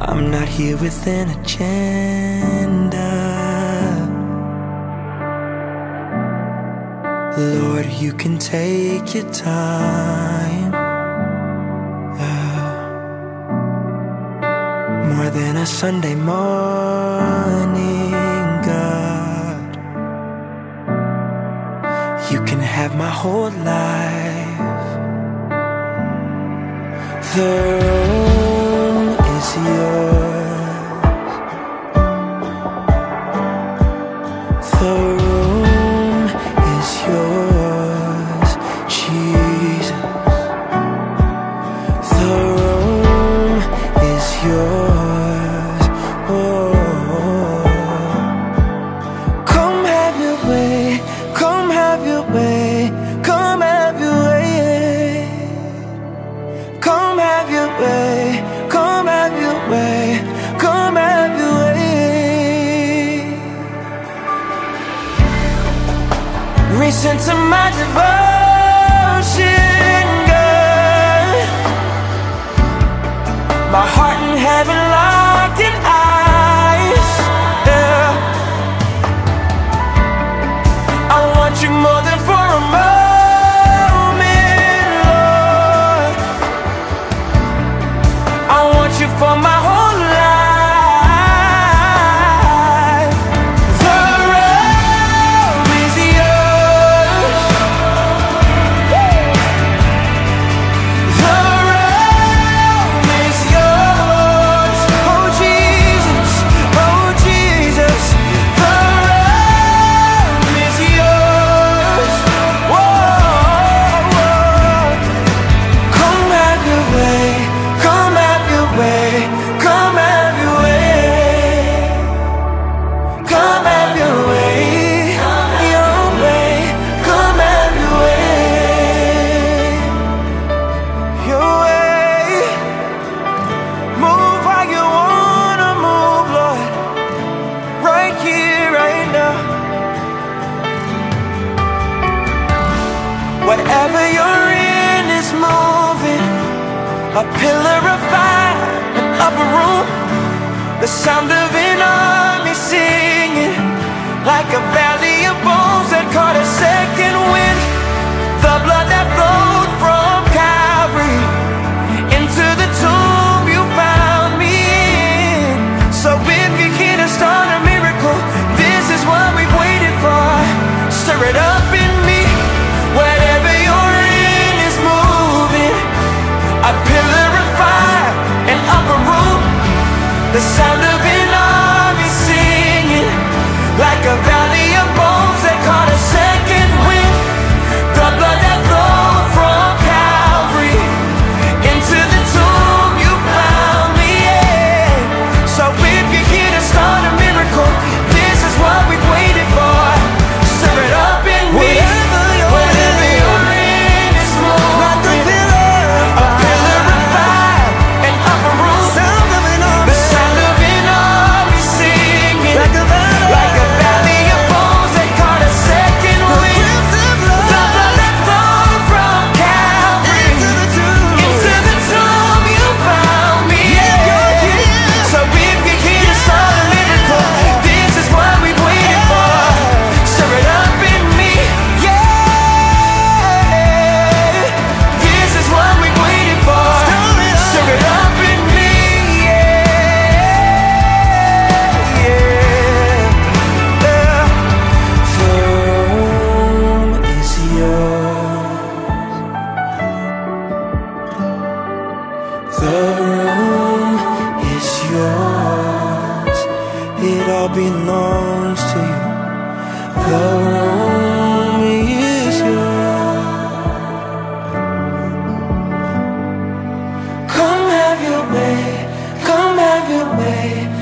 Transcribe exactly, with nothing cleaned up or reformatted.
I'm not here with an agenda. Lord, you can take your time. Yeah. More than a Sunday morning, God. You can have my whole life. The room is yours. The room is yours, Jesus. The room is yours. Oh, come have your way, come have your way, come have your way. Come have your way, come have your way, come have your way. Recenter my devotion, God. My heart in heaven locked in eyes, yeah. I want you more than for a moment, Lord. I want you for my whole life. The road is yours. The road is yours. Oh Jesus, oh Jesus. The road is yours. Whoa, whoa. Come have your way, come have your way, come have your way, come have your way, your way, come have your way, your way. Move how you wanna move, Lord, right here, right now. Whatever you're in is moving. A pillar of fire, an upper room, the sound of an army singing, like a valley of bones that caught a second wind. The blood that flowed from Calvary into the tomb you found me in. So if you're here to start a miracle, this is what we've waited for. Stir it up in me. Whatever you're in is moving. A pillar of fire, an upper room, the sound of an army singing, like a valley of bones that caught a second wind. The blood that flowed from Calvary into the tomb you found me in. So if you're here to start a miracle, this is what we've waited for. Stir it up in me. Whatever you're in is moving. A pillar of fire, an upper room, the sound of an army singing, like a valley of bones that caught a second wind. The blood that flowed from Calvary into the tomb you found me in. So if you're here to start a miracle, this is what we've waited for. Stir it up in me, yeah. This is what we've waited for. Stir it up in me, yeah, yeah, yeah. The room is yours. The room is yours. It all belongs to you. The room is yours. Come have your way, come have your way,